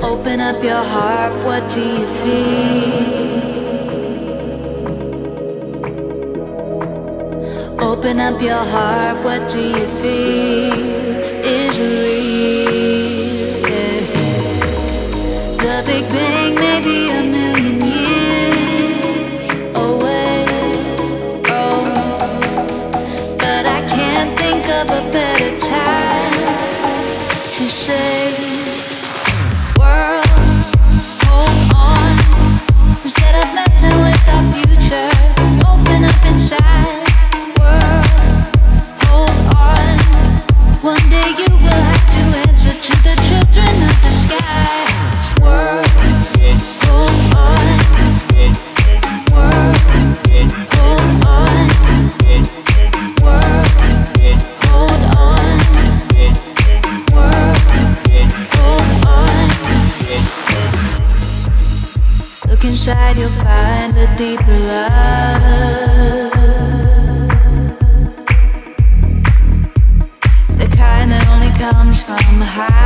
Open up your heart, what do you feel? Open up your heart, what do you feel is real? Yeah. The Big Bang may be a million years away, oh, but I can't think of a better time to say, world, hold on. Instead of messing with our future, open up inside. One day you will have to answer to the children of the sky. World, hold on. World, hold on. World, hold on. World, hold on. Look inside, you'll find a deeper love. Comes from high.